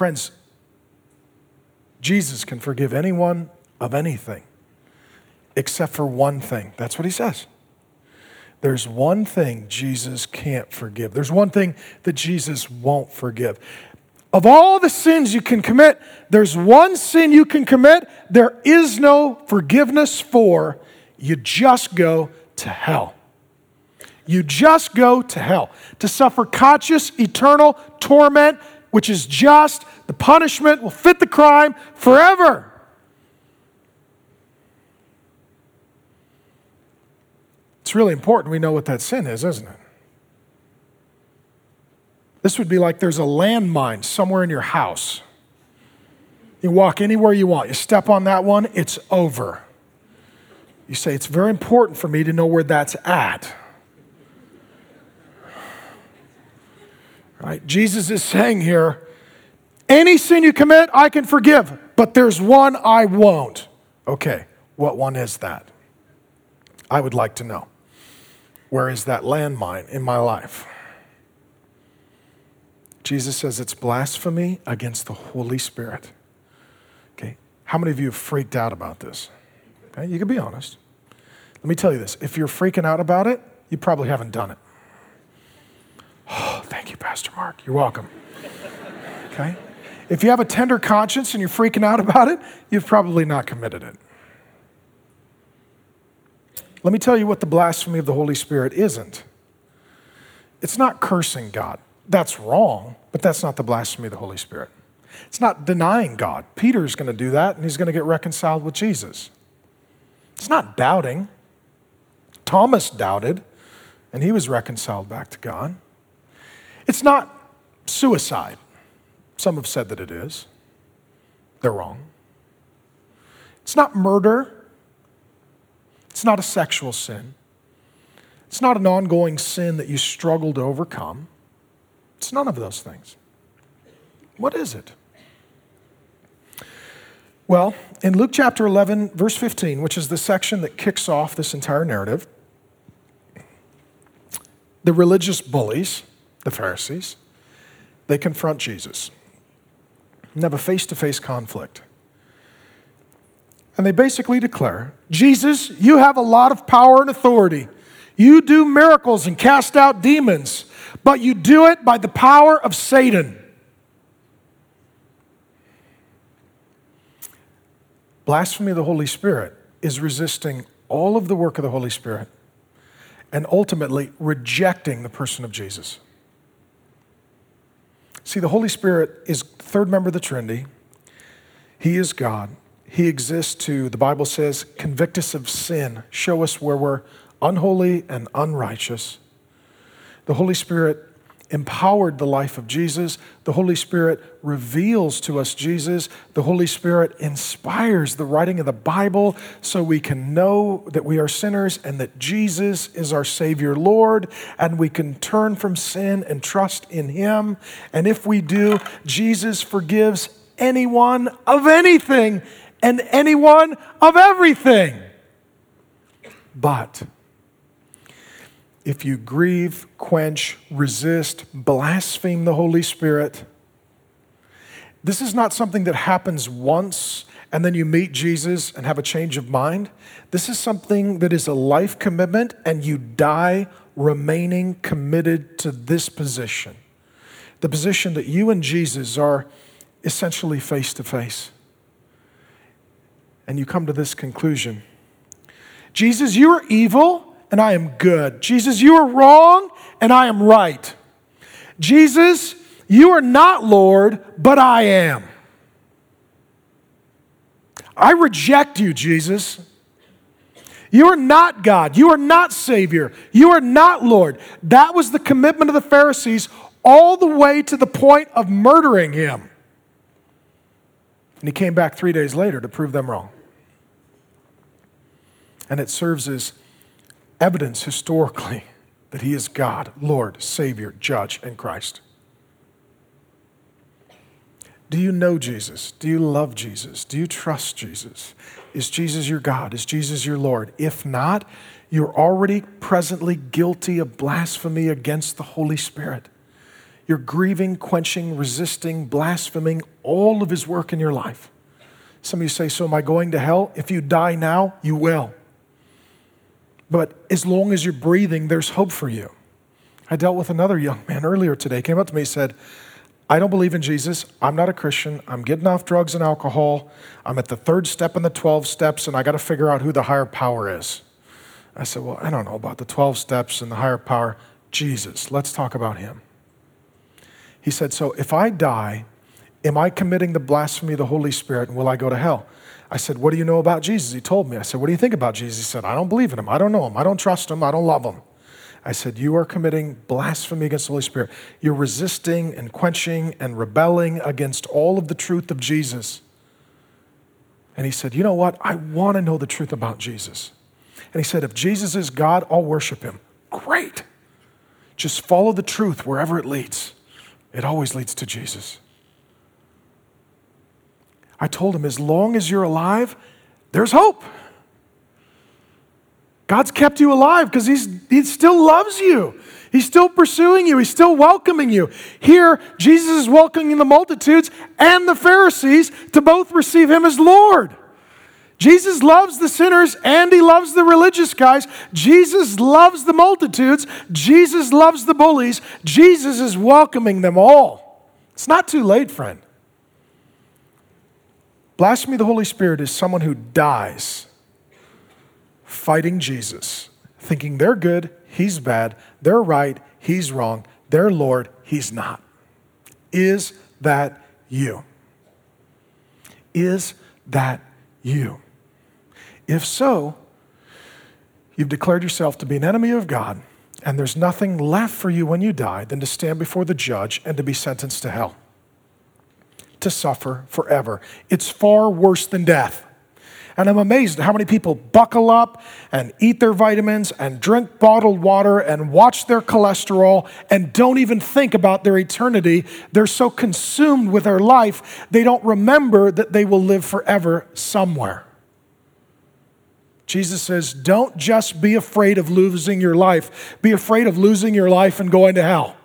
Friends, Jesus can forgive anyone of anything except for one thing. That's what he says. There's one thing Jesus can't forgive. There's one thing that Jesus won't forgive. Of all the sins you can commit, there's one sin you can commit there is no forgiveness for. You just go to hell. You just go to hell to suffer conscious, eternal torment, which is just, the punishment will fit the crime forever. It's really important we know what that sin is, isn't it? This would be like there's a landmine somewhere in your house. You walk anywhere you want. You step on that one, it's over. You say, it's very important for me to know where that's at. Right? Jesus is saying here, any sin you commit, I can forgive, but there's one I won't. Okay, what one is that? I would like to know. Where is that landmine in my life? Jesus says it's blasphemy against the Holy Spirit. Okay, how many of you have freaked out about this? Okay, you can be honest. Let me tell you this. If you're freaking out about it, you probably haven't done it. Oh, thank you, Pastor Mark. You're welcome. Okay? If you have a tender conscience and you're freaking out about it, you've probably not committed it. Let me tell you what the blasphemy of the Holy Spirit isn't. It's not cursing God. That's wrong, but that's not the blasphemy of the Holy Spirit. It's not denying God. Peter's going to do that, and he's going to get reconciled with Jesus. It's not doubting. Thomas doubted, and he was reconciled back to God. It's not suicide. Some have said that it is. They're wrong. It's not murder. It's not a sexual sin. It's not an ongoing sin that you struggle to overcome. It's none of those things. What is it? Well, in Luke chapter 11, verse 15, which is the section that kicks off this entire narrative, the religious bullies, the Pharisees, they confront Jesus and have a face-to-face conflict. And they basically declare, Jesus, you have a lot of power and authority. You do miracles and cast out demons, but you do it by the power of Satan. Blasphemy of the Holy Spirit is resisting all of the work of the Holy Spirit and ultimately rejecting the person of Jesus. See, the Holy Spirit is the third member of the Trinity. He is God. He exists to, the Bible says, convict us of sin, show us where we're unholy and unrighteous. The Holy Spirit empowered the life of Jesus. The Holy Spirit reveals to us Jesus. The Holy Spirit inspires the writing of the Bible so we can know that we are sinners and that Jesus is our Savior Lord, and we can turn from sin and trust in Him. And if we do, Jesus forgives anyone of anything and anyone of everything. But if you grieve, quench, resist, blaspheme the Holy Spirit, this is not something that happens once and then you meet Jesus and have a change of mind. This is something that is a life commitment, and you die remaining committed to this position. The position that you and Jesus are essentially face to face. And you come to this conclusion. Jesus, you are evil and I am good. Jesus, you are wrong and I am right. Jesus, you are not Lord, but I am. I reject you, Jesus. You are not God. You are not Savior. You are not Lord. That was the commitment of the Pharisees all the way to the point of murdering him. And he came back 3 days later to prove them wrong. And it serves as evidence historically that he is God, Lord, Savior, Judge, and Christ. Do you know Jesus? Do you love Jesus? Do you trust Jesus? Is Jesus your God? Is Jesus your Lord? If not, you're already presently guilty of blasphemy against the Holy Spirit. You're grieving, quenching, resisting, blaspheming all of his work in your life. Some of you say, so am I going to hell? If you die now, you will. But as long as you're breathing, there's hope for you. I dealt with another young man earlier today, came up to me and said, I don't believe in Jesus. I'm not a Christian. I'm getting off drugs and alcohol. I'm at the 3rd step in the 12 steps, and I got to figure out who the higher power is. I said, well, I don't know about the 12 steps and the higher power. Jesus, let's talk about him. He said, so if I die, am I committing the blasphemy of the Holy Spirit, and will I go to hell? I said, what do you know about Jesus? He told me. I said, what do you think about Jesus? He said, I don't believe in him. I don't know him. I don't trust him. I don't love him. I said, you are committing blasphemy against the Holy Spirit. You're resisting and quenching and rebelling against all of the truth of Jesus. And he said, you know what? I want to know the truth about Jesus. And he said, if Jesus is God, I'll worship him. Great. Just follow the truth wherever it leads. It always leads to Jesus. I told him, as long as you're alive, there's hope. God's kept you alive because he still loves you. He's still pursuing you. He's still welcoming you. Here, Jesus is welcoming the multitudes and the Pharisees to both receive him as Lord. Jesus loves the sinners and he loves the religious guys. Jesus loves the multitudes. Jesus loves the bullies. Jesus is welcoming them all. It's not too late, friend. Blasphemy of the Holy Spirit is someone who dies fighting Jesus, thinking they're good, he's bad, they're right, he's wrong, they're Lord, he's not. Is that you? Is that you? If so, you've declared yourself to be an enemy of God, and there's nothing left for you when you die than to stand before the judge and to be sentenced to hell, to suffer forever. It's far worse than death. And I'm amazed at how many people buckle up and eat their vitamins and drink bottled water and watch their cholesterol and don't even think about their eternity. They're so consumed with their life, they don't remember that they will live forever somewhere. Jesus says, don't just be afraid of losing your life. Be afraid of losing your life and going to hell.